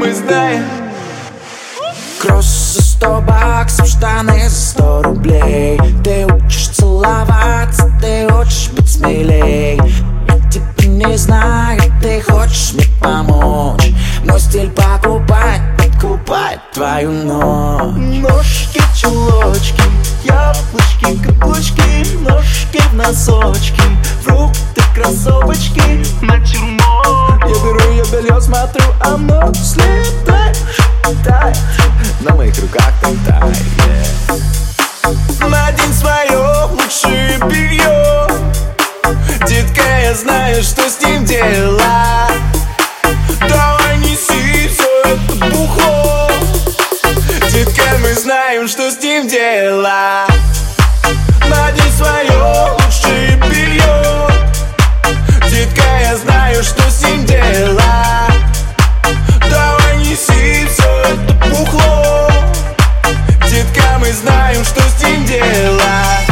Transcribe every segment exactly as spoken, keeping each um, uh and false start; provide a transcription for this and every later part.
мы знаем. Кросс за сто баксов, штаны за сто рублей. Ты учишь целоваться, ты хочешь быть смелей. Я тебя не знаю, ты хочешь мне помочь. Мой стиль покупать, подкупать твою ночь. Ножки, чулочки, яблочки, каблучки, ножки в носочки, фрукты, кроссовочки, натюрморт. Я беру ее белье, смотрю, оно слетает, тает. На моих руках там тает, yeah. Надень свое лучшее белье. Детка, я знаю, что с ним дела. Давай неси все это бухло. Детка, мы знаем, что с ним дела. Надень свое лучшее белье. Детка, я знаю, что с ним дела. Давай неси все это бухло. Детка, мы знаем, что с ним дела.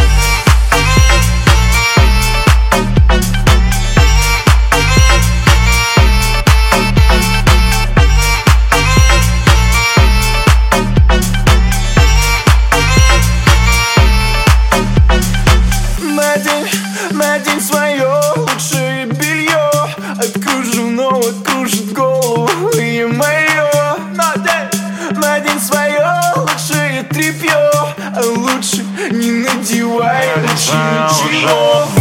Надень, надень свое лучшее белье. Окружено, окружит голову и мое. Надень, надень свое лучшее тряпье. А лучше не надевай, лучше ничего.